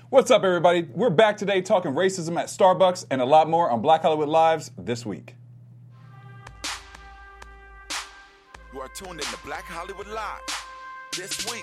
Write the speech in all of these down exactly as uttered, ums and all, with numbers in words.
What's up, everybody? We're back today talking racism at Starbucks and a lot more on Black Hollywood Lives this week. You are tuned in to Black Hollywood Live this week.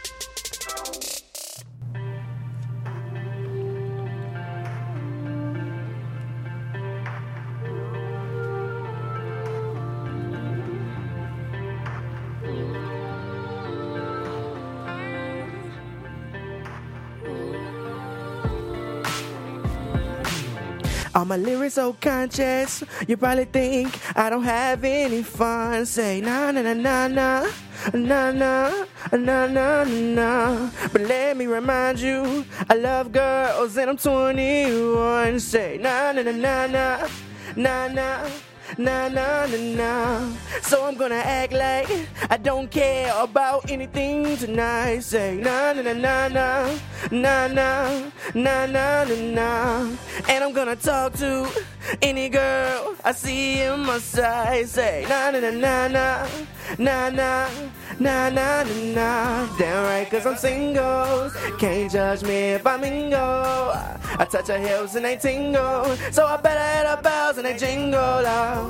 All my lyrics so conscious, you probably think I don't have any fun. Say na na na na na, na na na na na. But let me remind you, I love girls and I'm twenty-one. Say na na na na na, na na. Na na na na. So I'm gonna act like I don't care about anything tonight. Say na na na na na, na na na na na na. And I'm gonna talk to any girl I see in my sight. Say na na na na na, na na na na na na. Damn right, cause I'm single. Can't judge me if I mingle. I touch her hips and they tingle. So I better hit her bells and they jingle out.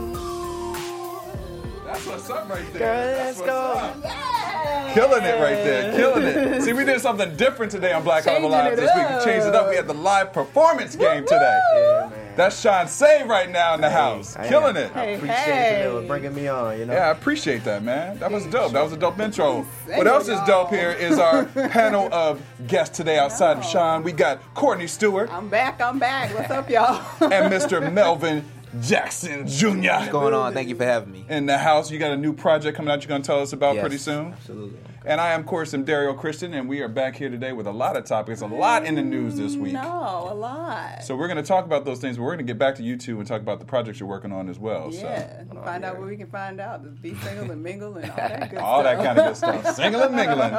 That's what's up right there. Girl, That's let's go. Up. Killing it right there. Killing it. See, we did something different today on Black Hollywood Live Changing it this week. We up. changed it up. We had the live performance game today. Yeah, man. That's Sean Say right now in the house. I Killing am. it. I Hey, appreciate hey. you for bringing me on, you know? Yeah, I appreciate that, man. That was dope. That was a dope intro. Say What else is y'all. dope here is our panel of guests today outside of Sean. We got Courtney Stewart I'm back, I'm back. What's up, y'all? and Mister Melvin Jackson Junior What's going on? Thank you for having me. in the house. You got a new project coming out you're going to tell us about Yes, pretty soon. Absolutely. And I am, of course, am Dario Christian, and we are back here today with a lot of topics, a lot in the news this week. No, a lot. So we're going to talk about those things, but we're going to get back to you two and talk about the projects you're working on as well. Yeah, So. find out what we can find out. Just be single and mingle and all that good All stuff. that kind of good stuff. Singling and mingling.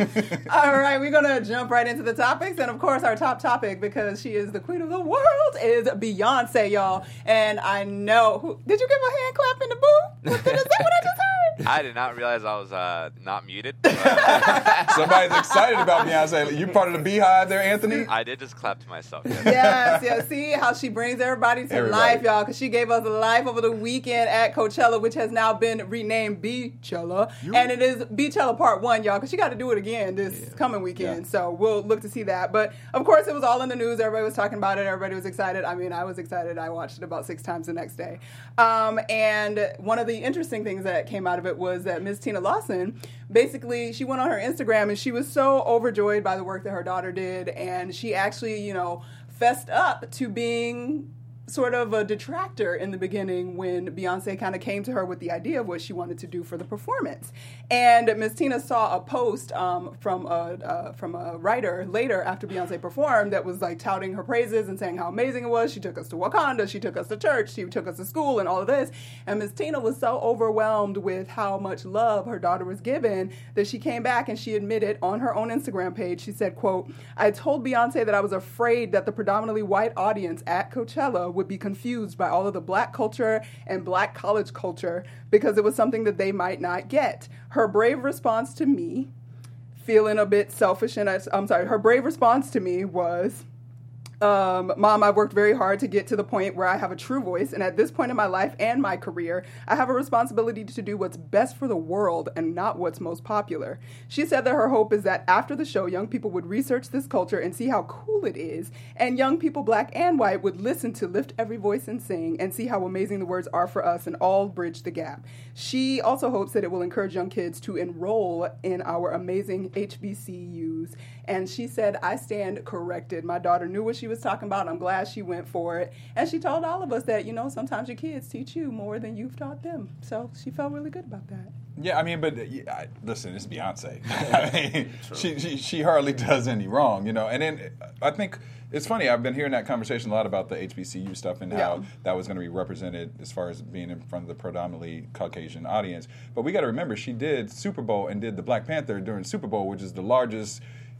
All right, we're going to jump right into the topics. And, of course, our top topic, because she is the queen of the world, is Beyonce, y'all. And I know... Who, did you give a hand clap in the booth? Is that what I just heard? I did not realize I was uh, not muted. Somebody's excited about Beyonce. You part of the Beehive there, Anthony? I did just clap to myself. Yes. Yes, yes. See how she brings everybody to Everybody. life, y'all, because she gave us life over the weekend at Coachella, which has now been renamed Beachella. And it is Beachella Part one, y'all, because she got to do it again this coming weekend. Yeah. So we'll look to see that. But, of course, it was all in the news. Everybody was talking about it. Everybody was excited. I mean, I was excited. I watched it about six times the next day. Um, and one of the interesting things that came out of it was that Miss Tina Lawson, basically, she went on her Instagram and she was so overjoyed by the work that her daughter did. And she actually, you know, fessed up to being sort of a detractor in the beginning when Beyonce kind of came to her with the idea of what she wanted to do for the performance. And Miss Tina saw a post um, from a uh, from a writer later after Beyonce performed that was like touting her praises and saying how amazing it was. She took us to Wakanda, she took us to church, she took us to school and all of this. And Miss Tina was so overwhelmed with how much love her daughter was given that she came back and she admitted on her own Instagram page, she said, quote, "I told Beyonce that I was afraid that the predominantly white audience at Coachella would be confused by all of the black culture and black college culture because it was something that they might not get. Her brave response to me, feeling a bit selfish, and I, I'm sorry, her brave response to me was, Um, Mom, I've worked very hard to get to the point where I have a true voice, and at this point in my life and my career, I have a responsibility to do what's best for the world and not what's most popular." She said that her hope is that after the show, young people would research this culture and see how cool it is, and young people, black and white, would listen to Lift Every Voice and Sing and see how amazing the words are for us and all bridge the gap. She also hopes that it will encourage young kids to enroll in our amazing H B C Us. And she said, "I stand corrected. My daughter knew what she was talking about. I'm glad she went for it." And she told all of us that, you know, sometimes your kids teach you more than you've taught them. So she felt really good about that. Yeah, I mean, but uh, yeah, I, listen, it's Beyonce. I mean, she, she she hardly does any wrong, you know. And then I think it's funny. I've been hearing that conversation a lot about the H B C U stuff and how Yeah. that was going to be represented as far as being in front of the predominantly Caucasian audience. But we got to remember, she did Super Bowl and did the Black Panther during Super Bowl, which is the largest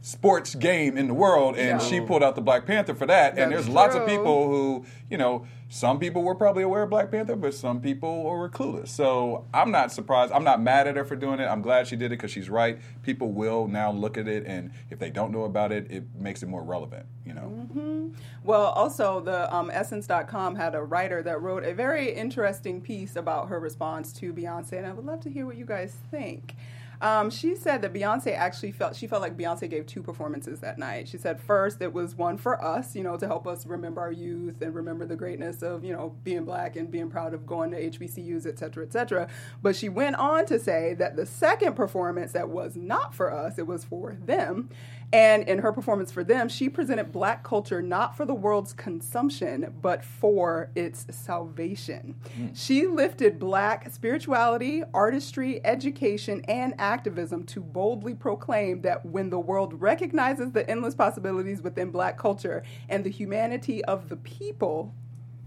sports game in the world, and Yeah. she pulled out the Black Panther for that. And That's there's lots of true. people who, you know, some people were probably aware of Black Panther, but some people were clueless. So I'm not surprised. I'm not mad at her for doing it. I'm glad she did it because she's right. People will now look at it, and if they don't know about it, it makes it more relevant, you know. Mm-hmm. Well, also, the um, Essence dot com had a writer that wrote a very interesting piece about her response to Beyonce, and I would love to hear what you guys think. Um, she said that Beyonce actually felt, she felt like Beyonce gave two performances that night. She said first it was one for us, you know, to help us remember our youth and remember the greatness of, you know, being black and being proud of going to H B C Us, et cetera, et cetera. But she went on to say that the second performance that was not for us, it was for them. And in her performance for them, she presented black culture not for the world's consumption, but for its salvation. Mm. She lifted black spirituality, artistry, education, and activism to boldly proclaim that when the world recognizes the endless possibilities within black culture and the humanity of the people,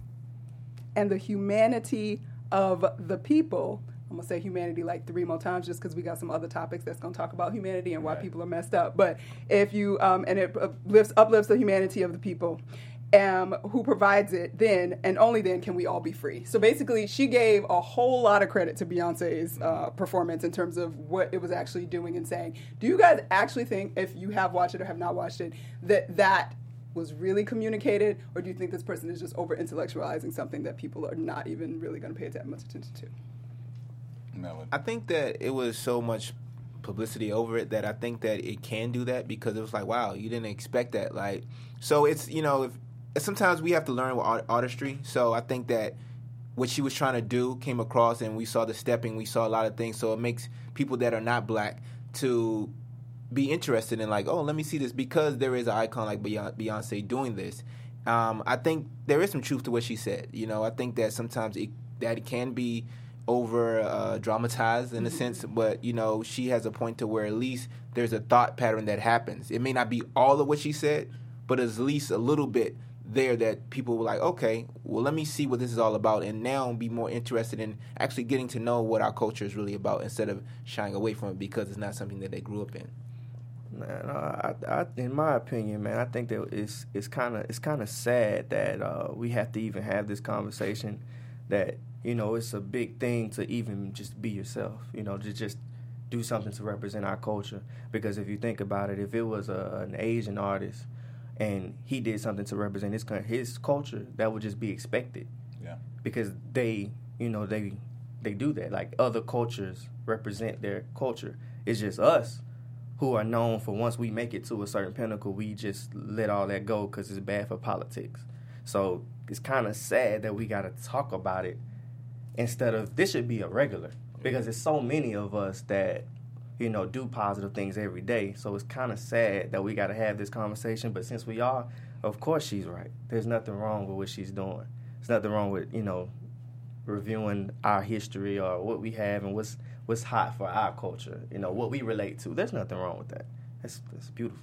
and the humanity of the people, I'm going to say humanity like three more times just because we got some other topics that's going to talk about humanity and why right. people are messed up. But if you, um, and it uplifts, uplifts the humanity of the people um, who provides it, then and only then can we all be free. So basically, she gave a whole lot of credit to Beyonce's uh, performance in terms of what it was actually doing and saying. Do you guys actually think, if you have watched it or have not watched it, that that was really communicated? Or do you think this person is just over-intellectualizing something that people are not even really going to pay that much attention to? Melon. I think that it was so much publicity over it that I think that it can do that because it was like, wow, you didn't expect that. Like, so it's, you know, if, sometimes we have to learn with art, artistry. So I think that what she was trying to do came across, and we saw the stepping, we saw a lot of things. So it makes people that are not black to be interested in like, oh, let me see this because there is an icon like Beyonce doing this. Um, I think there is some truth to what she said. You know, I think that sometimes it, that it can be over uh, dramatized in a sense, but you know she has a point to where at least there's a thought pattern that happens. It may not be all of what she said, but at least a little bit there that people were like, okay, well let me see what this is all about, and now be more interested in actually getting to know what our culture is really about instead of shying away from it because it's not something that they grew up in. Man, uh, I, I, in my opinion, man, I think that it's it's kind of it's kind of sad that uh, we have to even have this conversation. That you know, it's a big thing to even just be yourself. You know, to just do something to represent our culture. Because if you think about it, if it was a, an Asian artist and he did something to represent his his culture, that would just be expected. Yeah. Because they, you know, they they do that. Like other cultures represent their culture. It's just us who are known for once we make it to a certain pinnacle, we just let all that go because it's bad for politics. So it's kind of sad that we got to talk about it instead of, this should be a regular. Because there's so many of us that, you know, do positive things every day. So it's kind of sad that we got to have this conversation. But since we are, of course she's right. There's nothing wrong with what she's doing. There's nothing wrong with, you know, reviewing our history or what we have and what's what's hot for our culture, you know, what we relate to. There's nothing wrong with that. That's, that's beautiful.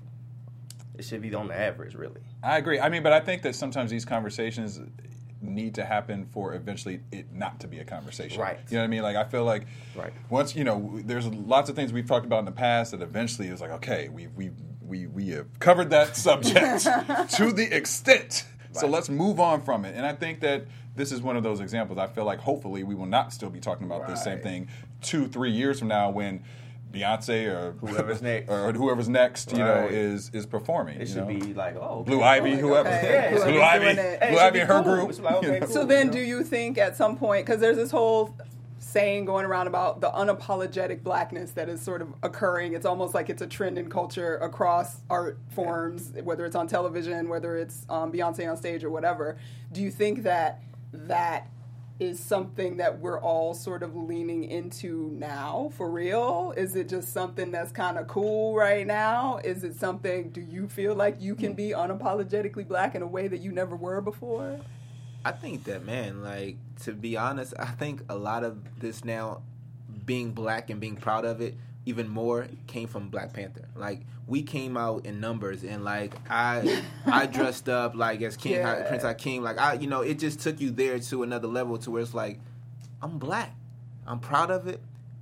It should be on the average, really. I agree. I mean, but I think that sometimes these conversations need to happen for eventually it not to be a conversation. Right. You know what I mean? Like, I feel like right. once, you know, there's lots of things we've talked about in the past that eventually it was like, okay, we we we we have covered that subject to the extent. Right. So let's move on from it. And I think that this is one of those examples. I feel like hopefully we will not still be talking about right. this same thing two, three years from now when Beyonce or whoever's next, or whoever next, you right. know, is is performing. It you should know? be like, oh, okay. Blue Ivy, like, whoever, okay. yeah, Blue Ivy, Blue hey, Ivy and her cool. group. Like, okay, cool, so then, you know? do you think at some point, because there's this whole saying going around about the unapologetic blackness that is sort of occurring. It's almost like it's a trend in culture across art forms, whether it's on television, whether it's um, Beyonce on stage or whatever. Do you think that that is something that we're all sort of leaning into now, for real? Is it just something that's kind of cool right now? Is it something, do you feel like you can be unapologetically black in a way that you never were before? I think that, man, like, to be honest, I think a lot of this now, being black and being proud of it, even more, came from Black Panther. Like, we came out in numbers, and, like, I I dressed up, like, as King, yeah. Prince Hakeem. Like, I, you know, it just took you there to another level to where it's like, I'm black. I'm proud of it.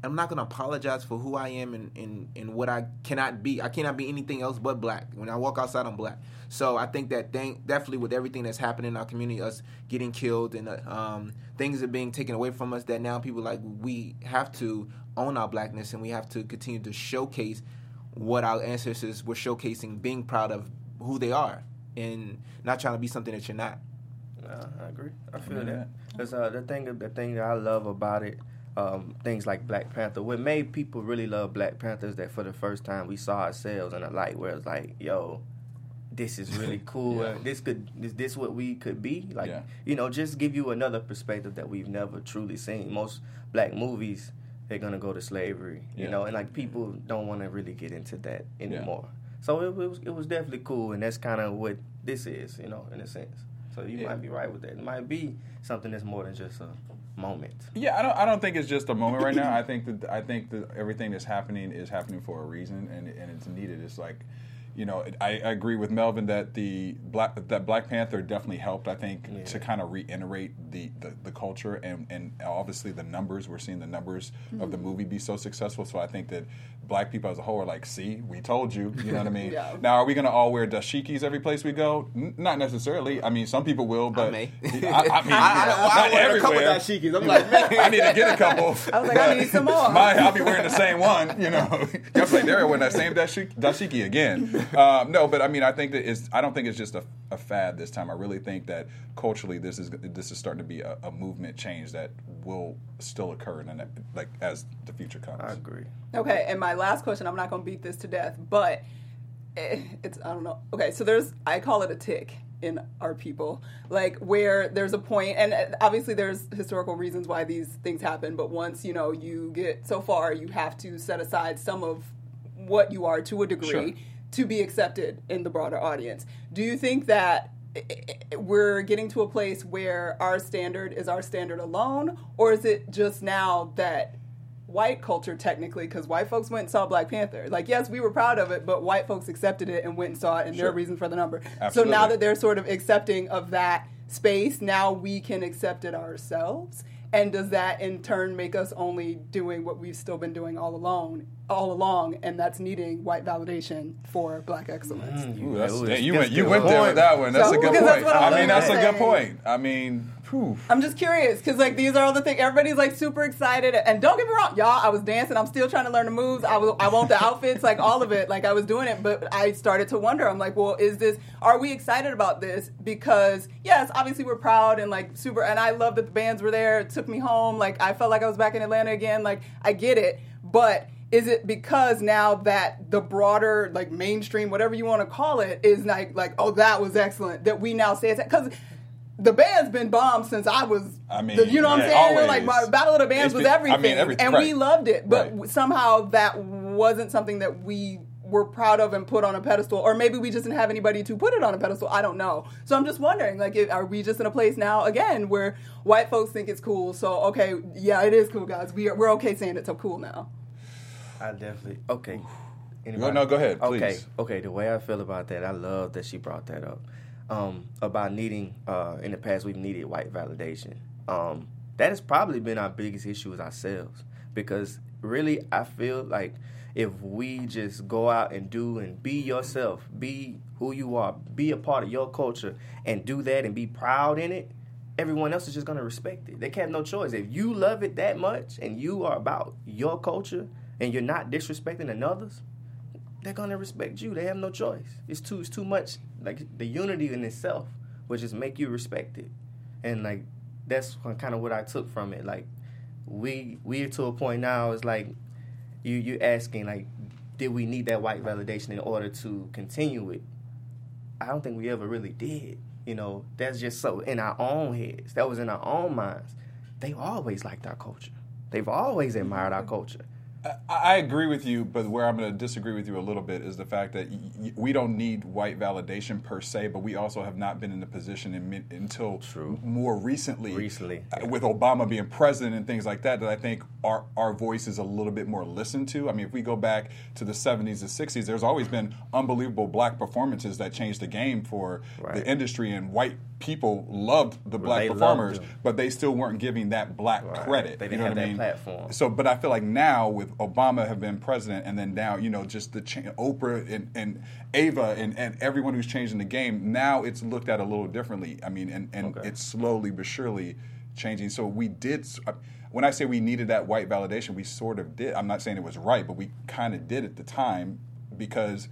I'm not gonna apologize for who I am and, and, and what I cannot be. I cannot be anything else but black. When I walk outside, I'm black. So I think that thing, definitely with everything that's happening in our community, us getting killed and uh, um, things are being taken away from us, that now people like we have to own our blackness and we have to continue to showcase what our ancestors were showcasing, being proud of who they are and not trying to be something that you're not. Uh, I agree. I feel Yeah. that. Because uh, the thing, the thing that I love about it, um, things like Black Panther, what made people really love Black Panther is that for the first time we saw ourselves in a light where it's like, yo, this is really cool. Yeah. And this could, is this what we could be? Like, Yeah. you know, just give you another perspective that we've never truly seen. Most black movies, they're gonna go to slavery, you Yeah. know, and like people don't want to really get into that anymore. So it was, it was definitely cool, and that's kind of what this is, you know, in a sense. So you Yeah. might be right with that. It might be something that's more than just a moment. Yeah, I don't. I don't think it's just a moment right now. I think that I think that everything that's happening is happening for a reason, and and it's needed. It's like, you know, I, I agree with Melvin that the Black that Black Panther definitely helped. I think Yeah. to kind of reiterate the, the, the culture and and obviously the numbers. We're seeing the numbers of the movie be so successful. So I think that Black people as a whole are like, see, we told you. You know what I mean? Yeah. Now, are we going to all wear dashikis every place we go? N- not necessarily. I mean, some people will, but I may. I, I mean, I, I, not I wear a couple everywhere. dashikis. I'm like, man. I need to get a couple. I was like, I need some more. My, I'll be wearing the same one, you know. I was like, they're wearing that same dashiki, dashiki again. Um, no, but I mean, I think that it's. I don't think it's just a, a fad this time. I really think that culturally, this is this is starting to be a, a movement change that will still occur, in the, like as the future comes. I agree. Okay, and my last question, I'm not going to beat this to death, but eh, it's, I don't know. Okay, so there's, I call it a tick in our people, like where there's a point, and obviously there's historical reasons why these things happen, but once, you know, you get so far, you have to set aside some of what you are to a degree Sure. to be accepted in the broader audience. Do you think that we're getting to a place where our standard is our standard alone, or is it just now that white culture, technically, because white folks went and saw Black Panther, like, yes, we were proud of it, but white folks accepted it and went and saw it, and Sure. their reason for the number. Absolutely. So now that they're sort of accepting of that space, now we can accept it ourselves. And does that in turn make us only doing what we've still been doing all along, all along, and that's needing white validation for Black excellence? Ooh, that's, Ooh, yeah, that's- you that's went you good went there point. with that one. That's So- a good because that's point. what I'm I mean, that's a saying. good point. I mean, whew. I'm just curious because like these are all the things. Everybody's like super excited, and don't get me wrong, y'all. I was dancing. I'm still trying to learn the moves. I was. I want the outfits, like all of it. Like I was doing it, but I started to wonder. I'm like, well, is this? Are we excited about this? Because yes, obviously we're proud and like super. And I love that the bands were there. It took me home. Like I felt like I was back in Atlanta again. Like I get it, but. Is it because now that the broader, like mainstream, whatever you want to call it, is like, like, oh, that was excellent, that we now say it's because the band's been bombed since I was, I mean, the, you know what yeah, I'm saying? always. Like my Battle of the Bands It's was been- I everything, mean, everything, and right. we loved it, but Right. w somehow that wasn't something that we were proud of and put on a pedestal, or maybe we just didn't have anybody to put it on a pedestal. I don't know. So I'm just wondering, like, if, are we just in a place now again where white folks think it's cool? So okay, yeah, it is cool, guys. We are, we're okay saying it's so cool now. I definitely okay. Go, no, go ahead, please. Okay, okay. The way I feel about that, I love that she brought that up um, about needing. Uh, in the past, we've needed white validation. Um, that has probably been our biggest issue as ourselves, because really, I feel like if we just go out and do and be yourself, be who you are, be a part of your culture, and do that and be proud in it, everyone else is just gonna respect it. They have no choice. If you love it that much and you are about your culture and you're not disrespecting another's, they're gonna respect you. They have no choice. It's too it's too much. Like the unity in itself will just make you respect it. And like that's kind of what I took from it. Like we we're to a point now. It's like you you asking like, did we need that white validation in order to continue it? I don't think we ever really did. You know, that's just so in our own heads. That was in our own minds. They've always liked our culture. They've always admired our culture. I agree with you, but where I'm going to disagree with you a little bit is the fact that y- y- we don't need white validation per se, but we also have not been in the position in mi- until True. more recently, Recently, uh, yeah. with Obama being president and things like that, that I think our our voice is a little bit more listened to. I mean, if we go back to the seventies and sixties, there's always been unbelievable black performances that changed the game for Right. the industry, and white people loved the black they loved performers, them. but they still weren't giving that black Right. credit. They you didn't know have what I that mean? platform. So, but I feel like now with Obama have been president, and then now you know just the cha- Oprah and, and Ava and, and everyone who's changing the game. Now it's looked at a little differently. I mean, and, and Okay. it's slowly but surely changing. So we did. When I say we needed that white validation, we sort of did. I'm not saying it was right, but we kind of did at the time because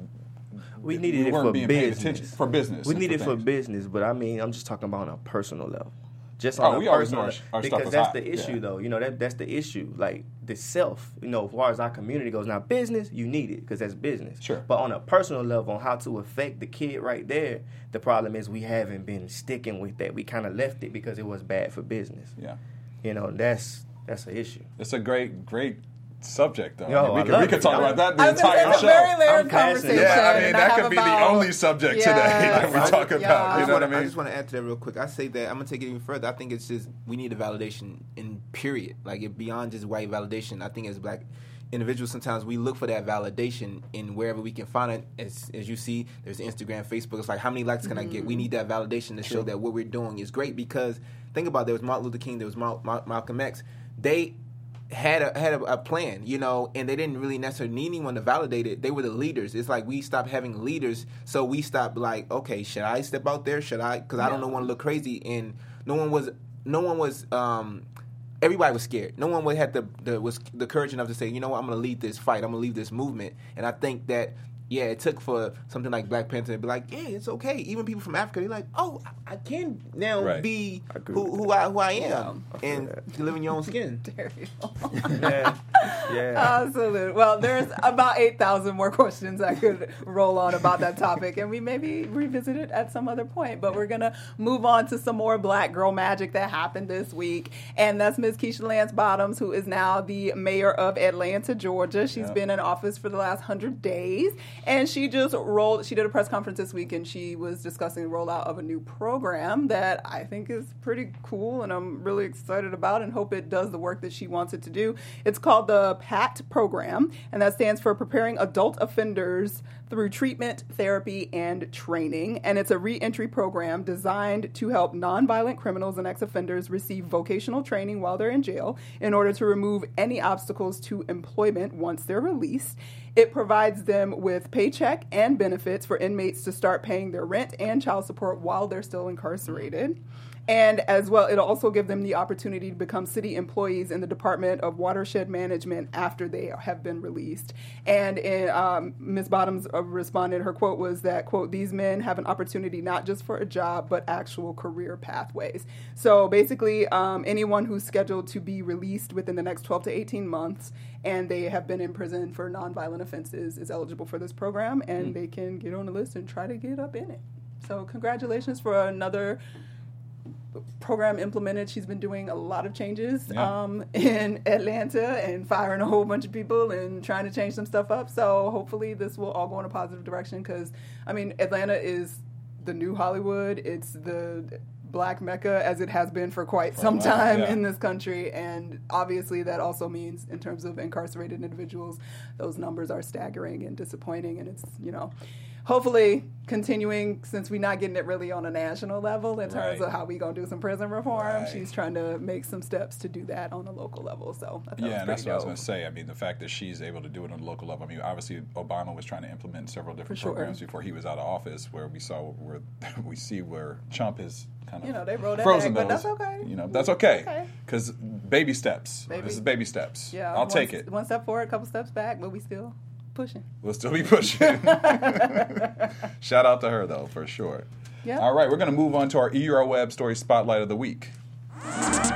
We needed we it weren't for being paid business. attention for business. We and need it for things. business, but I mean, I'm just talking about on a personal level. Just Oh, on a we always personal know our- level, our stuff because is that's hot. the issue, Yeah. though. You know that that's the issue. Like the self, you know, as far as our community goes. Now, business, you need it because that's business. Sure. But on a personal level, on how to affect the kid right there, the problem is we haven't been sticking with that. We kind of left it because it was bad for business. Yeah, You know, that's that's an issue. it's a great, great subject though. Yo, I mean, we I could love we could it. talk I- about that the I was gonna say, entire it's a show. very layered I'm passionate. conversation. Yeah, I mean and that have could be the about- only subject Yes. today that we I- talk about. yeah. You I know just what I wanna- I mean? just want to add to that real quick. I say that I'm gonna take it even further. I think it's just we need a validation in period, like it beyond just white validation. I think as black individuals, sometimes we look for that validation in wherever we can find it. As as you see, there's Instagram, Facebook. It's like how many likes can I get? We need that validation to show that what we're doing is great. Because think about it, there was Martin Luther King, there was Mal- Mal- Malcolm X. They had a had a, a plan, you know, and they didn't really necessarily need anyone to validate it. They were the leaders. It's like we stopped having leaders, so we stopped like, okay, should I step out there? Should I? Because I don't want to look crazy, and no one was, no one was. um Everybody was scared. No one would had the, the was the courage enough to say, you know what, I'm going to lead this fight. I'm going to lead this movement. And I think that, yeah, it took for something like Black Panther to be like, yeah, it's okay. Even people from Africa, they're like, oh, I can now Right. be I agree who, with who I who I am, I feel and that. to live in your own skin. There you go. yeah, yeah. Absolutely. Well, there's about eight thousand more questions I could roll on about that topic, and we maybe revisit it at some other point. But we're going to move on to some more Black girl magic that happened this week. And that's Miz Keisha Lance Bottoms, who is now the mayor of Atlanta, Georgia. She's Yeah. been in office for the last one hundred days. And she just rolled, she did a press conference this week, and she was discussing the rollout of a new program that I think is pretty cool, and I'm really excited about and hope it does the work that she wants it to do. It's called the PAT program, and that stands for Preparing Adult Offenders Through Treatment, Therapy, and Training. And it's a re-entry program designed to help nonviolent criminals and ex-offenders receive vocational training while they're in jail in order to remove any obstacles to employment once they're released. It provides them with paycheck and benefits for inmates to start paying their rent and child support while they're still incarcerated. And as well, it'll also give them the opportunity to become city employees in the Department of Watershed Management after they have been released. And in, um, Miz Bottoms uh, responded, her quote was that, quote, these men have an opportunity not just for a job, but actual career pathways. So basically, um, anyone who's scheduled to be released within the next twelve to eighteen months and they have been in prison for nonviolent offenses is eligible for this program, and mm. they can get on the list and try to get up in it. So congratulations for another program implemented. She's been doing a lot of changes yeah. um, in Atlanta and firing a whole bunch of people and trying to change some stuff up. So hopefully this will all go in a positive direction because, I mean, Atlanta is the new Hollywood. It's the Black Mecca as it has been for quite some wow, time yeah. in this country. And obviously that also means in terms of incarcerated individuals, those numbers are staggering and disappointing. And it's, you know, hopefully continuing, since we're not getting it really on a national level in terms right. of how we going to do some prison reform, right. she's trying to make some steps to do that on a local level. So I thought yeah, and that's what dope. I was going to say. I mean, the fact that she's able to do it on a local level. I mean, obviously Obama was trying to implement several different sure. programs before he was out of office, where we saw where we see where Trump is kind of you know they rolled that frozen back, but those. that's okay. You know, that's okay because okay. baby steps. Baby. This is baby steps. Yeah, I'll one, take it. One step forward, a couple steps back, but we still pushing. We'll still be pushing. Shout out to her, though, for sure. Yeah. All right, we're going to move on to our E U R Web Story Spotlight of the Week. E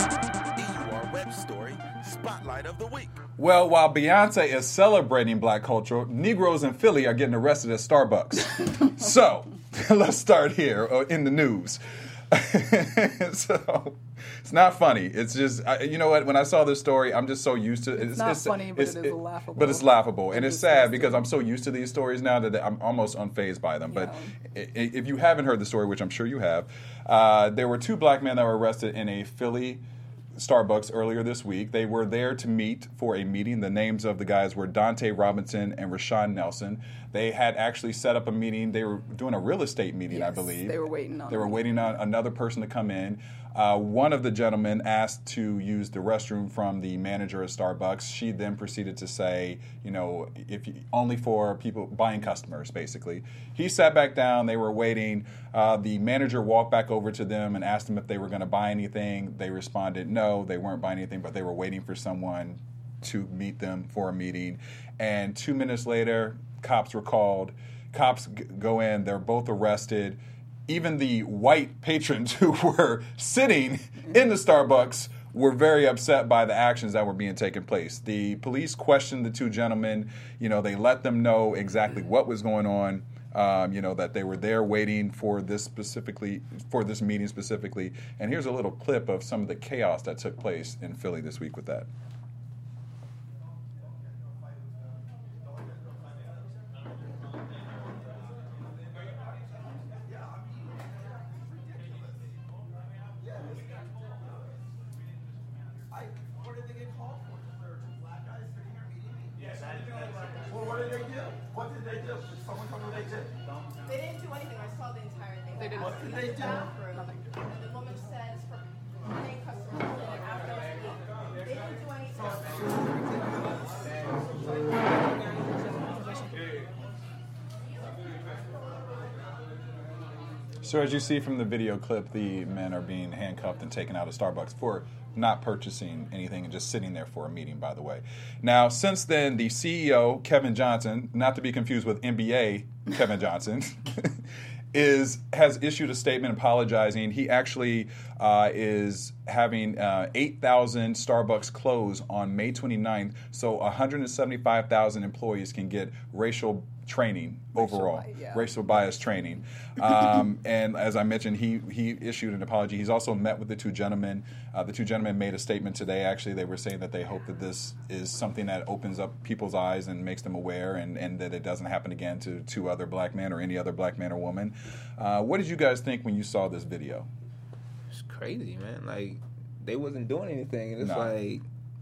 U R Web Story Spotlight of the Week. Well, while Beyonce is celebrating black culture, Negroes in Philly are getting arrested at Starbucks. So, let's start here uh, in the news. So it's not funny. It's just, I, you know what? When I saw this story, I'm just so used to it. It's not funny, but it is laughable. But it's laughable. And And it's disgusting. sad because I'm so used to these stories now that I'm almost unfazed by them. But i- i- if you haven't heard the story, which I'm sure you have, uh, there were two black men that were arrested in a Philly Starbucks earlier this week. They were there to meet for a meeting. The names of the guys were Dante Robinson and Rashawn Nelson. They had actually set up a meeting. They were doing a real estate meeting, I Yes, believe. they were waiting on They were them. waiting on another person to come in. Uh, one of the gentlemen asked to use the restroom from the manager of Starbucks. She then proceeded to say, you know, if you, only for people buying customers, basically. He sat back down. They were waiting. Uh, the manager walked back over to them and asked them if they were going to buy anything. They responded no, they weren't buying anything, but they were waiting for someone to meet them for a meeting. And two minutes later, cops were called. Cops g- go in. They're both arrested. Even the white patrons who were sitting in the Starbucks were very upset by the actions that were being taken place. The police questioned the two gentlemen. You know, they let them know exactly what was going on. Um, you know, that they were there waiting for this specifically, for this meeting specifically. And here's a little clip of some of the chaos that took place in Philly this week with that. Well, what did they do? What did they do? Did someone tell me what they did? They didn't do anything. I saw the entire thing. They didn't. What did they do? And the woman says for paying customers and after us to eat. They didn't do anything. So as you see from the video clip, the men are being handcuffed and taken out of Starbucks for not purchasing anything and just sitting there for a meeting, by the way. Now, since then, the C E O, Kevin Johnson, not to be confused with N B A Kevin Johnson, is has issued a statement apologizing. He actually uh, is having uh, eight thousand Starbucks close on May twenty-ninth, so one hundred seventy-five thousand employees can get racial training overall, bi- yeah. racial bias training. Um, and as I mentioned, he he issued an apology. He's also met with the two gentlemen. Uh, the two gentlemen made a statement today. Actually, they were saying that they hope that this is something that opens up people's eyes and makes them aware, and, and that it doesn't happen again to two other black men or any other black man or woman. Uh, what did you guys think when you saw this video? It's crazy, man. Like, they wasn't doing anything. And it's No. like,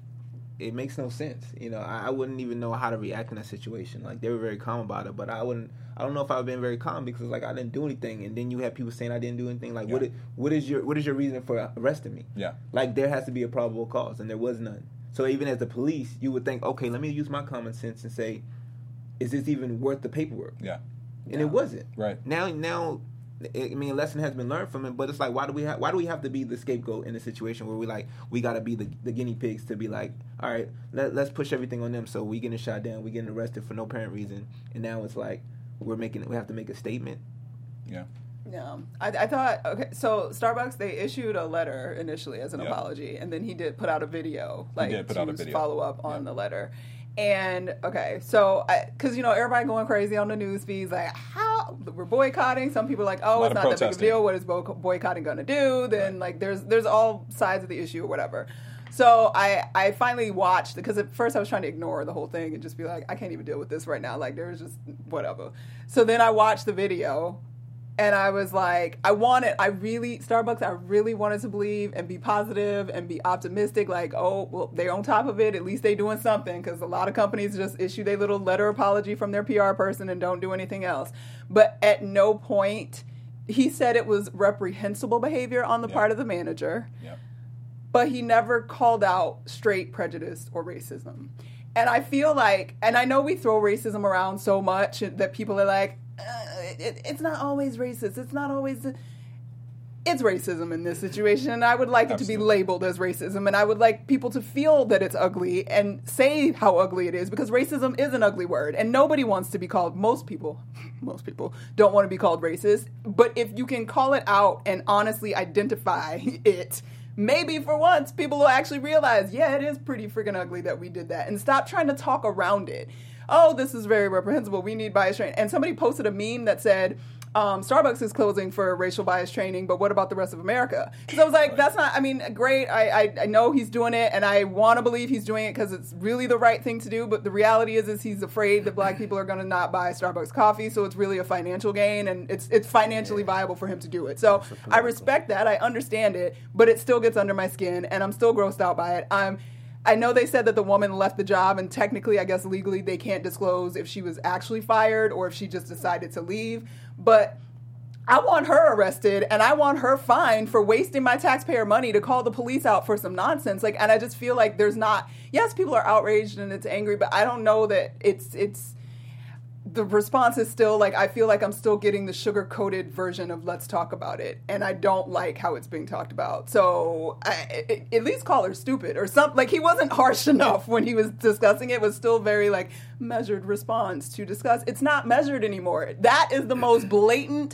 it makes no sense. You know, I, I wouldn't even know how to react in that situation. Like, they were very calm about it, but I wouldn't, I don't know if I would have been very calm because, like, I didn't do anything. And then you have people saying I didn't do anything. Like, Yeah. what, is, what is your what is your reason for arresting me? Yeah. Like, there has to be a probable cause, and there was none. So even as the police, you would think, okay, let me use my common sense and say, is this even worth the paperwork? Yeah. And it wasn't. Right. Now, now, I mean, a lesson has been learned from it, but it's like, why do we have, why do we have to be the scapegoat in a situation where we like, we got to be the, the guinea pigs to be like, all right, let, let's push everything on them. So we getting shot down, we getting arrested for no apparent reason, and now it's like we're making, we have to make a statement. Yeah. Yeah, I, I thought okay. So Starbucks, they issued a letter initially as an Yep. apology, and then he did put out a video, like did put to out a video. follow up on Yep. the letter. And okay, so because you know everybody going crazy on the news feeds, like how we're boycotting. Some people are like, oh, lot it's of not that big of a protesting. deal. What is bo- boycotting going to do? Then like there's there's all sides of the issue or whatever. So I I finally watched because at first I was trying to ignore the whole thing and just be like, I can't even deal with this right now. Like there's just whatever. So then I watched the video. And I was like, I wanted, I really, Starbucks, I really wanted to believe and be positive and be optimistic. Like, oh, well, they're on top of it. At least they doing something. Because a lot of companies just issue their little letter apology from their P R person and don't do anything else. But at no point, he said it was reprehensible behavior on the Yeah. part of the manager. Yeah. But he never called out straight prejudice or racism. And I feel like, and I know we throw racism around so much that people are like, uh, it, it's not always racist. It's not always. It's racism in this situation, and I would like it to be Absolutely. labeled as racism, and I would like people to feel that it's ugly and say how ugly it is, because racism is an ugly word, and nobody wants to be called. Most people, most people don't want to be called racist. But if you can call it out and honestly identify it, maybe for once people will actually realize, yeah, it is pretty freaking ugly that we did that, and stop trying to talk around it. Oh, this is very reprehensible. We need bias training. And somebody posted a meme that said, um, Starbucks is closing for racial bias training, but what about the rest of America? Because I was like, that's not, I mean, great. I, I, I know he's doing it, and I want to believe he's doing it because it's really the right thing to do, but the reality is, is he's afraid that black people are going to not buy Starbucks coffee, so it's really a financial gain, and it's it's financially yeah. viable for him to do it. So I respect that. I understand it, but it still gets under my skin, and I'm still grossed out by it. I'm I know they said that the woman left the job, and technically, I guess legally, they can't disclose if she was actually fired or if she just decided to leave. But I want her arrested, and I want her fined for wasting my taxpayer money to call the police out for some nonsense. Like, and I just feel like there's not. Yes, people are outraged and it's angry, but I don't know that it's it's. The response is still like, I feel like I'm still getting the sugar-coated version of let's talk about it. And I don't like how it's being talked about. So I, I, at least call her stupid or something. Like, he wasn't harsh enough when he was discussing it. It was still very, like, measured response to discuss. It's not measured anymore. That is the most blatant,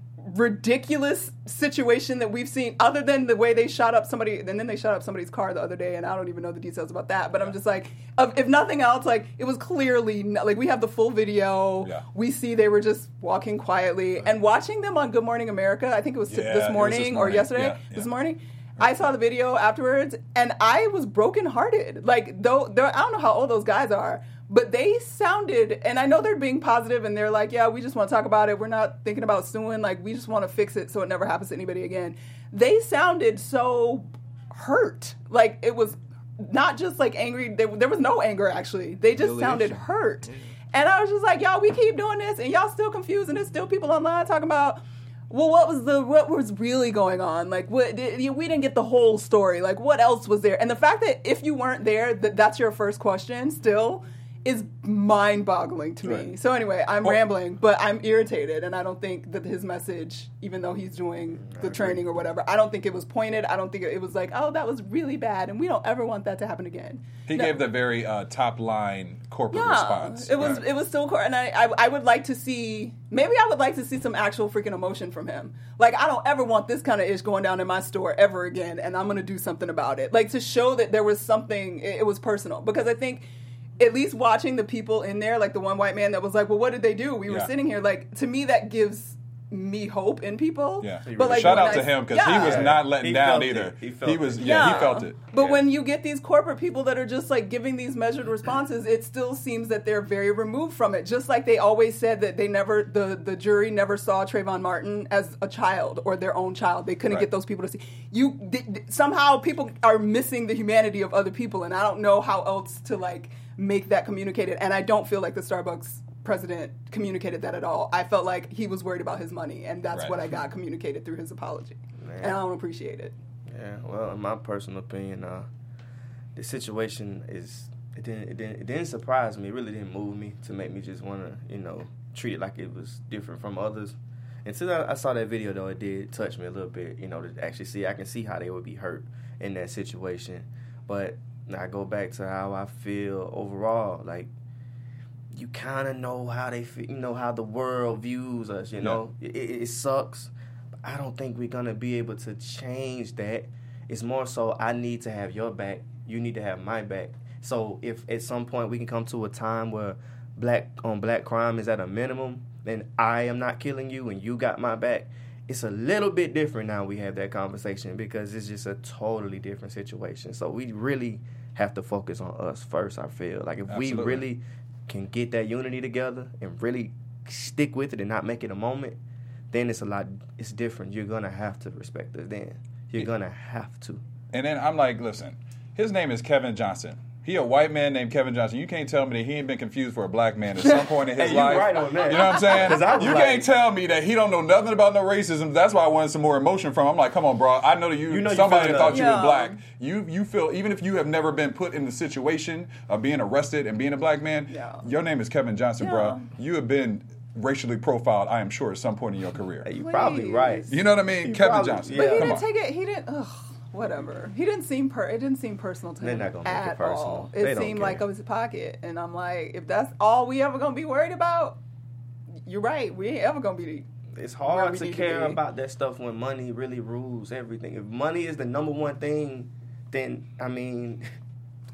ridiculous situation that we've seen, other than the way they shot up somebody, and then they shot up somebody's car the other day, and I don't even know the details about that, but yeah. I'm just like, if nothing else, like, it was clearly, not, like, we have the full video, yeah. we see they were just walking quietly, and watching them on Good Morning America, I think it was t- yeah, this, morning, this morning or yesterday, yeah, yeah. this morning, I saw the video afterwards, and I was brokenhearted. Like, though, I don't know how old those guys are, but they sounded, and I know they're being positive, and they're like, yeah, we just want to talk about it. We're not thinking about suing. Like, we just want to fix it so it never happens to anybody again. They sounded so hurt. Like, it was not just, like, angry. There, there was no anger, actually. They just sounded hurt. And I was just like, y'all, we keep doing this, and y'all still confused, and there's still people online talking about, well, what was the what was really going on? Like, what we didn't get the whole story. Like, what else was there? And the fact that if you weren't there, that that's your first question still is mind-boggling to right. me. So anyway, I'm well, rambling, but I'm irritated, and I don't think that his message, even though he's doing the training or whatever, I don't think it was pointed. I don't think it was like, oh, that was really bad, and we don't ever want that to happen again. He no. gave the very uh, top-line corporate yeah, response. It was right. it was still, and I, I I would like to see, maybe I would like to see some actual freaking emotion from him. Like, I don't ever want this kind of ish going down in my store ever again, and I'm going to do something about it. Like, to show that there was something, it, it was personal, because I think at least watching the people in there, like the one white man that was like, well, what did they do? We yeah. were sitting here. Like, to me, that gives me hope in people. Yeah. But like, shout out I, to him, because yeah. he was not letting he down either. It. He felt he was, it. yeah, yeah, he felt it. But yeah. when you get these corporate people that are just like giving these measured responses, it still seems that they're very removed from it. Just like they always said that they never, the, the jury never saw Trayvon Martin as a child or their own child. They couldn't right. get those people to see. You th- th- somehow people are missing the humanity of other people, and I don't know how else to like make that communicated. And I don't feel like the Starbucks president communicated that at all. I felt like he was worried about his money, and that's right. what I got communicated through his apology. Man. And I don't appreciate it. Yeah, well, in my personal opinion, uh, the situation is it didn't, it didn't it didn't surprise me. It really didn't move me to make me just want to, you know, treat it like it was different from others. And since I, I saw that video, though, it did touch me a little bit, you know, to actually see. I can see how they would be hurt in that situation. But I go back to how I feel overall. Like, you kind of know how they feel, you know, how the world views us, you know. Yeah. It, it, it sucks. But I don't think we're going to be able to change that. It's more so I need to have your back. You need to have my back. So if at some point we can come to a time where black on black crime is at a minimum, then I am not killing you and you got my back. It's a little bit different now we have that conversation, because it's just a totally different situation. So we really have to focus on us first, I feel. Like, if Absolutely. we really can get that unity together and really stick with it and not make it a moment, then it's a lot, it's different. You're going to have to respect us then. You're yeah. going to have to. And then I'm like, listen, his name is Kevin Johnson. He a white man named Kevin Johnson. You can't tell me that he ain't been confused for a black man at some point in his hey, life. You right on that. You know what I'm saying? I was you like, can't tell me that he don't know nothing about no racism. That's why I wanted some more emotion from him. I'm like, come on, bro. I know that you, you know somebody you thought you yeah. was black. You you feel, even if you have never been put in the situation of being arrested and being a black man, yeah. your name is Kevin Johnson, yeah. bro. You have been racially profiled, I am sure, at some point in your career. Hey, you're Please. probably right. You know what I mean? You Kevin probably, Johnson. But yeah. he Come didn't on. take it, he didn't, ugh, whatever. He didn't seem, per, it didn't seem personal to They're him not gonna make it at personal. all. They It don't seemed care. like it was a pocket. And I'm like, if that's all we ever going to be worried about, you're right. We ain't ever going to be. It's where hard we to need to care be. about that stuff when money really rules everything. If money is the number one thing, then, I mean,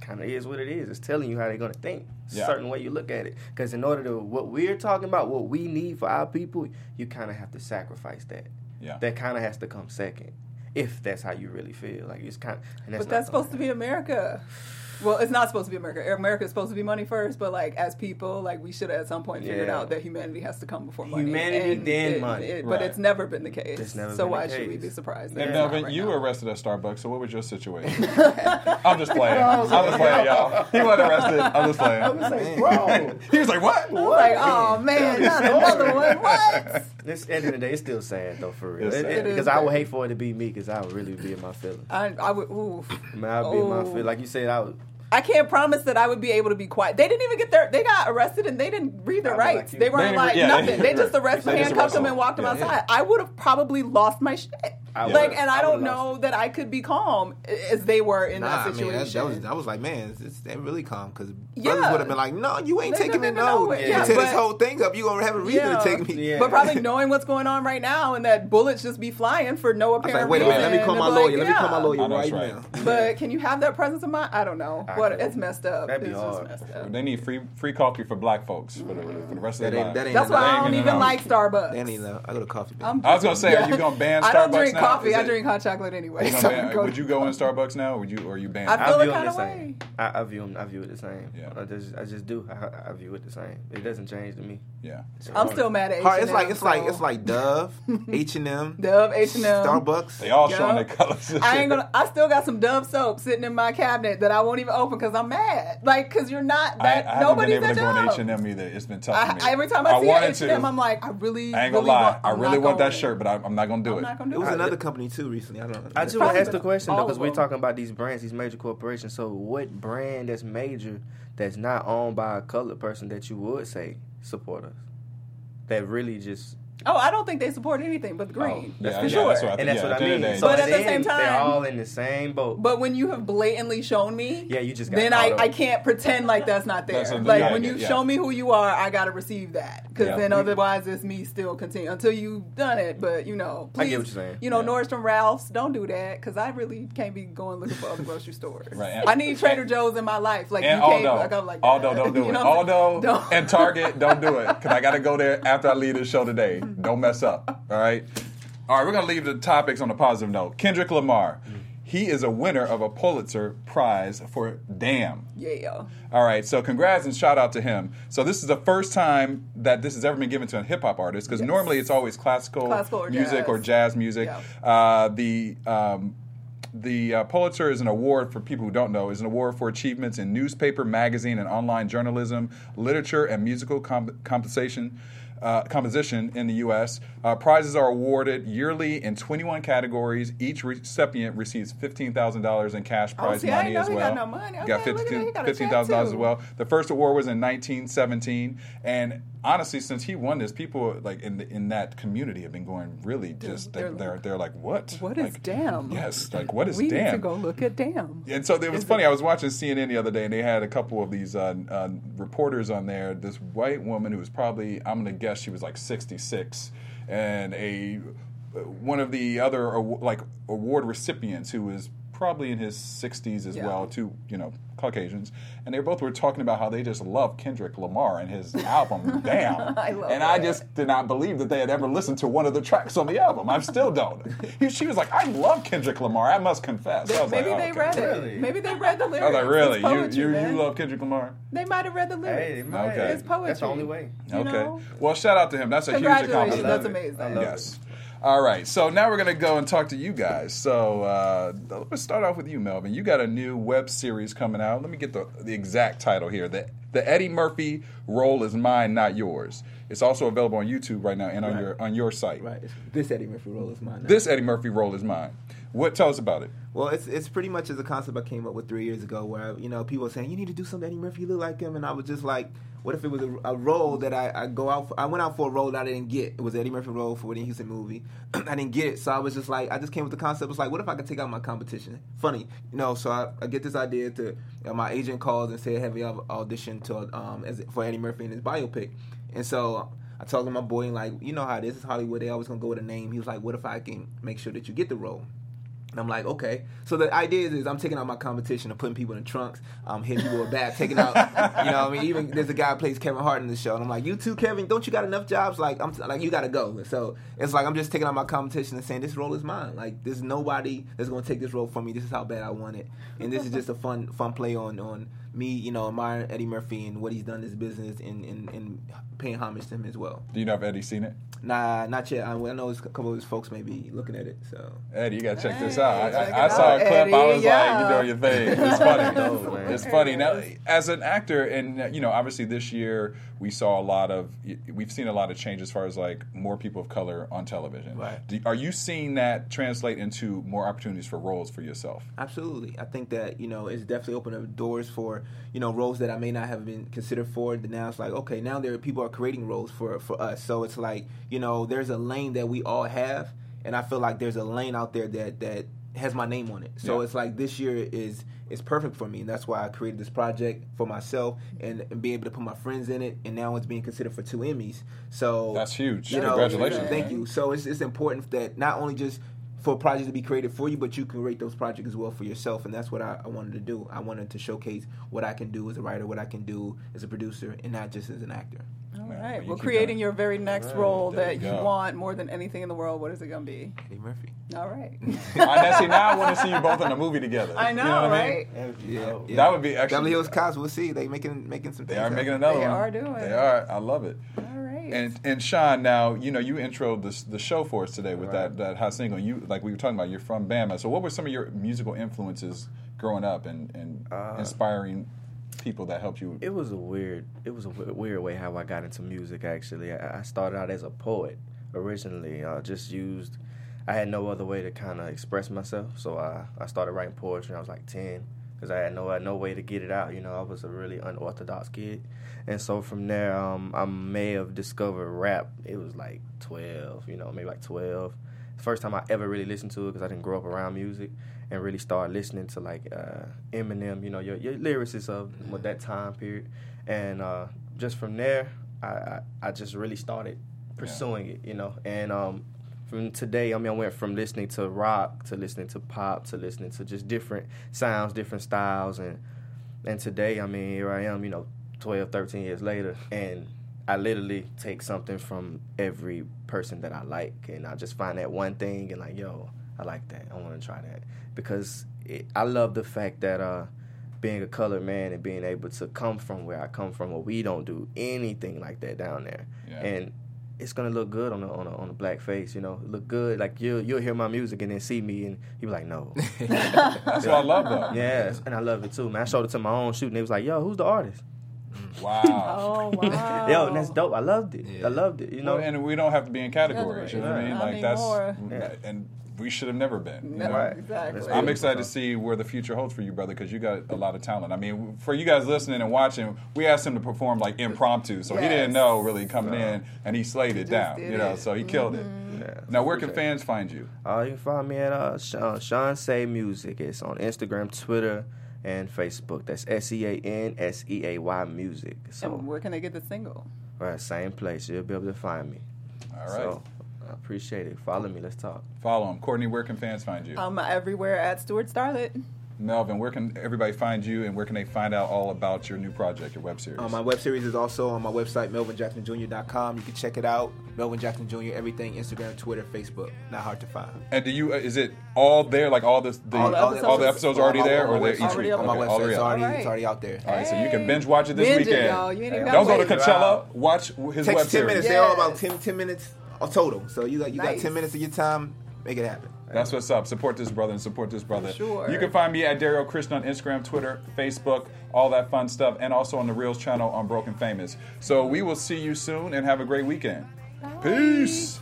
kind of is what it is. It's telling you how they're gonna think. It's Yeah. a certain way you look at it. Because in order to what we're talking about, what we need for our people, you kind of have to sacrifice that. Yeah. That kind of has to come second, if that's how you really feel. Like it's kind. Of, But that's supposed to be America. Well, it's not supposed to be America. America is supposed to be money first, but like as people, like we should have at some point figured Yeah. out that humanity has to come before money. Humanity, And then it- money. it- Right. But it's never been the case. It's never so been why the should we case. be surprised? that And it's not Melvin, right you now? were arrested at Starbucks, so what was your situation? I'm just playing. I'm just playing, y'all. He wasn't arrested. I'm just playing. I was like, bro. He was like, what? I was like, oh man, not another one. What? This end of the day, it's still sad though, for real. It's sad. It Because is I would sad. hate for it to be me, because I would really be in my feelings. I, I would. Oof. Man, I'd be in my Oh. feelings. Like you said, I would. I can't promise that I would be able to be quiet. They didn't even get their. They got arrested and they didn't read their I'd be like rights. you. they They weren't didn't like re- yeah, nothing. they- They just right. arrested, They just handcuffed them, arrested and walked them them. Yeah, outside. I would have probably lost my shit. I Like, would've- and I, I don't would've know lost that I could be calm as they were in Nah, that I mean, situation. that, that was, I was like, man, it's, it's that really calm because Yeah. brothers would have been like, no, you ain't They taking me didn't know no. it. You Yeah, tear this but- whole thing up, you gonna have a reason Yeah. to take me. Yeah. But probably knowing what's going on right now and that bullets just be flying for no I was apparent like, wait a minute, reason. let me call my and lawyer. like, Let me call my yeah. lawyer I know right, that's right. now. But can you have that presence of mind? I don't know. I What couldn't. it's messed up. That'd be it's hard. just messed up. They need free free coffee for black folks for the, for the rest of That their ain't, lives. that ain't That's why enough. I don't ain't even enough. like Starbucks. That ain't enough. I go to coffee. Bean. I'm- I was gonna say, are you gonna ban Starbucks I don't drink now? coffee. Is I it- drink hot chocolate anyway. you gonna So ban- I go would you go in Starbucks now? Or would you or you ban? I it? feel I the view them kinda the way. same. I, I view them. I view it the same. Yeah. I just, I just do. I, I view it the same. It doesn't change to me. Yeah. I'm still mad at H and M. Hard- It's like it's like so- it's like Dove, H and M, Dove, H and M. Starbucks. They all Yeah. showing their colors. I ain't gonna. I still got some Dove soap sitting in my cabinet that I won't even open because I'm mad. Like, because you're not I, that. I haven't been nobody's able to at go in Dove. H and M either. It's been tough for me. I, every time I, see wanted H and M, to. I'm like, I really. I ain't gonna really lie. Want, I I'm really not want that going. shirt, but I, I'm not gonna do I'm it. not gonna do It was it. another company too recently. I don't know. I just Probably want to ask the the- question all though, of because we're them. talking about these brands, these major corporations. So, what brand that's major that's not owned by a colored person that you would say support us? That really just Oh, I don't think they support anything but the green. Yeah, That's for yeah, sure. that's what I think. and that's yeah, what I at the end mean. of the day, So But at the then same time- they're all in the same boat. But when you have blatantly shown me, Yeah, you just got then I, caught up. I can't pretend like that's not there. That's a- like yeah, when I you get- yeah. show me who you are, I gotta receive that because Yeah. then otherwise it's me still continue until you've done it. But you know, I please, get what you're saying. you know, Yeah. Nordstrom, Ralph's, don't do that because I really can't be going looking for other grocery stores. Right, and- I need Trader Joe's in my life. Like And you can't. Aldo, Like I'm like that. Aldo, don't do You it. know what I'm saying? Aldo Don't. and Target, don't do it. Because I got to go there after I leave this show today. Don't mess up. All right? All right, we're going to leave the topics on a positive note. Kendrick Lamar. He is a winner of a Pulitzer Prize for Damn. Yeah. All right, so congrats and shout out to him. So this is the first time that this has ever been given to a hip hop artist because Yes. normally it's always classical, Classical or music jazz. or jazz music. Yeah. Uh, the um, the uh, Pulitzer is an award for people who don't know. Is an award for achievements in newspaper, magazine, and online journalism, literature, and musical comp- compensation. Uh, composition in the U S Uh, prizes are awarded yearly in twenty-one categories. Each recipient receives fifteen thousand dollars in cash Oh, prize see, I money didn't know as he well. got no money. He got Okay, look at that. He got a check, fifteen thousand dollars as too. well. The first award was in nineteen seventeen, and honestly, since he won this, people like in the, in that community have been going really just they're they're they're, they're like, what? What is like, Damn? Yes, like what is we Damn? need to go look at Damn. And so it was funny. I was watching C N N the other day, and they had a couple of these uh, uh, reporters on there. This white woman who was probably, I'm going to guess, she was like sixty-six, and a one of the other aw- like award recipients who was probably in his sixties as Yeah. well, two you know Caucasians, and they both were talking about how they just love Kendrick Lamar and his album Damn. I love and I that. just did not believe that they had ever listened to one of the tracks on the album. I still don't. He, she was like, I love Kendrick Lamar. I must confess. I was Maybe like, oh, they okay. read Really? it. Maybe they read the lyrics. I was like, really? It's poetry, you you, man. you love Kendrick Lamar? They might have read the lyrics. Hey, man, Okay. It's poetry. That's the only way. You Okay. know? Well, shout out to him. That's a huge Congratulations. accomplishment. That's I love it. amazing. I love Yes. All right. So now we're going to go and talk to you guys. So uh, let's start off with you, Melvin. You got a new web series coming out. Let me get the, the exact title here. The, the Eddie Murphy Role is Mine, Not Yours. It's also available on YouTube right now and on Right. your on your site. Right. This Eddie Murphy role is mine. now. This Eddie Murphy Role is Mine. What? Tell us about it. Well, it's it's pretty much as a concept I came up with three years ago, where you know people were saying you need to do something Eddie Murphy, you look like him, and I was just like, what if it was a, a role that I, I go out for? I went out for a role that I didn't get. It was Eddie Murphy role for Whitney Houston movie. I didn't get it, so I was just like, I just came with the concept. It was like, what if I could take out my competition? Funny, you know. So I, I get this idea to you know, my agent calls and said, have you ever auditioned to um as, for Eddie Murphy in his biopic? And so I told him my boy, like, you know how it is, it's Hollywood. They always gonna go with a name. He was like, what if I can make sure that you get the role? And I'm like, okay. So the idea is, is I'm taking out my competition and putting people in the trunks. I'm hitting people with bat, taking out, you know what I mean? Even there's a guy who plays Kevin Hart in the show. And I'm like, you too, Kevin? Don't you got enough jobs? Like, I'm like, you got to go. So it's like I'm just taking out my competition and saying, this role is mine. Like, there's nobody that's going to take this role from me. This is how bad I want it. And this is just a fun fun play on, on me, you know, admiring Eddie Murphy and what he's done in his business and, and, and paying homage to him as well. Do you know if Eddie's seen it? Nah, not yet. I, I know a couple of his folks may be looking at it. So Eddie, you gotta check this Hey, out. I, check I, I it saw out, a clip. Eddie, I was yeah. like, you know your thing. It's funny. No, man. It's funny. Now, as an actor, and uh, you know, obviously this year we saw a lot of, we've seen a lot of change as far as like more people of color on television. Right. Do, are you seeing that translate into more opportunities for roles for yourself? absolutely. I think that, you know, it's definitely opened up doors for, you know, roles that I may not have been considered for. But now it's like, okay, now there are people are creating roles for, for us. So it's like, you know, there's a lane that we all have. And I feel like there's a lane out there that, that has my name on it. So Yeah. it's like this year is is perfect for me. And that's why I created this project for myself and, and be able to put my friends in it. And now it's being considered for two Emmys. So That's huge. You know, Congratulations, Thank man. you. So it's it's important that not only just for projects to be created for you, but you can rate those projects as well for yourself, and that's what I, I wanted to do. I wanted to showcase what I can do as a writer, what I can do as a producer, and not just as an actor. All Man, right. well, you Well, keep creating doing it. your very next Right, role there that you you go. want more than anything in the world, what is it going to be? Eddie Murphy. All right. I now see. Now I want to see you both in a movie together. I know, You what I right? mean? Yeah, yeah. That would be actually. Beverly Hills Cops. We'll see. They making making some. They things are happen. making another They one. are doing They it. are. I love it. All right. And and Sean, now you know you introed the the show for us today with that that hot single. You like we were talking about. You're from Bama, so what were some of your musical influences growing up and and Uh, inspiring people that helped you? It was a weird. It was a w- weird way how I got into music. Actually, I, I started out as a poet originally. I just used. I had no other way to kind of express myself, so I I started writing poetry. When I was like ten because I had no I had no way to get it out. You know, I was a really unorthodox kid, and so from there, um, I may have discovered rap. It was like twelve. You know, maybe like twelve. First time I ever really listened to it because I didn't grow up around music and really started listening to like uh, Eminem, you know, your, your lyricists of with that time period. And uh, just from there, I, I, I just really started pursuing it, you know. And um, from today, I mean, I went from listening to rock to listening to pop to listening to just different sounds, different styles. And, and today, I mean, here I am, you know, twelve, thirteen years later, and I literally take something from every person that I like, and I just find that one thing and like, yo, I like that. I want to try that because it, I love the fact that uh, being a colored man and being able to come from where I come from, where we don't do anything like that down there, Yeah. and it's gonna look good on a on a, on a black face, you know, look good. Like you'll you'll hear my music and then see me and you be like, no, That's what I love though. yes, and I love it too, man. I showed it to my own shoot and they was like, yo, who's the artist? Wow. Oh, wow. Yo, and that's dope. I loved it. Yeah. I loved it. You know, Well, and we don't have to be in categories. You know what I mean? Not Like that's anymore. Yeah. and we should have never been. You No, know? Right. exactly. I'm excited to see where the future holds for you, brother, because you got a lot of talent. I mean, for you guys listening and watching, we asked him to perform like impromptu, so he didn't Yes. know really coming in, and he slayed it just down. did You know, it. so he killed it. Yeah, Now, where can appreciate it. fans find you? Uh, you can find me at uh, Sean, Sean Say Music. It's on Instagram, Twitter, and Facebook. That's S E A N S E A Y Music. And So, where can they get the single? right, same place. You'll be able to find me. All right. So, I appreciate it. Follow me. Let's talk. Follow him. Courtney, where can fans find you? Um, everywhere at Stuart Starlet. Melvin, where can everybody find you, and where can they find out all about your new project, your web series? Uh, my web series is also on my website, melvin jackson junior dot com. You can check it out. Melvin Jackson Junior, everything, Instagram, Twitter, Facebook. Not hard to find. and do you? Uh, is it all there? Like all this, the, All the all the episodes? episodes already On my- there, on or my they're each website. week? Already On my Okay, website, already it's out. already, Alright. it's already out there. All right, so you can binge watch it this Binge it, weekend. y'all. You ain't even Don't gotta go to wait. Coachella. Watch his web Takes ten series. minutes. They're all about Yes. ten, ten minutes total. So you got you got Nice. ten minutes of your time. Make it happen. That's what's up. Support this brother and support this brother. Sure. You can find me at Daryl Christian on Instagram, Twitter, Facebook, all that fun stuff, and also on the Reels channel on Broken Famous. So we will see you soon and have a great weekend. Peace.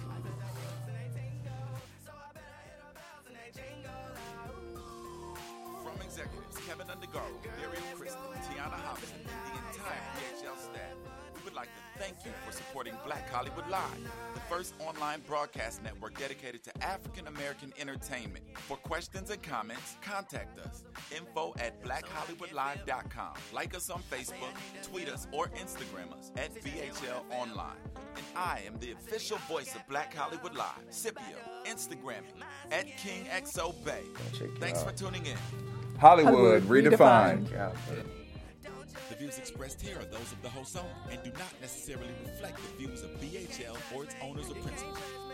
From executives Kevin Undergaro, Dario Kristen, Tiana Hobson, and the entire B H L staff, we would like to thank you for supporting Black Hollywood Live, the first online broadcast network dedicated to African American entertainment. For questions and comments, contact us. Info at black hollywood live dot com. Like us on Facebook, tweet us, or Instagram us at B H L Online. And I am the official voice of Black Hollywood Live, Scipio. Instagram me at King X O Bay. Thanks for tuning in. Hollywood, Hollywood redefined. redefined. Yeah. The views expressed here are those of the host only and do not necessarily reflect the views of B H L or its owners or principals.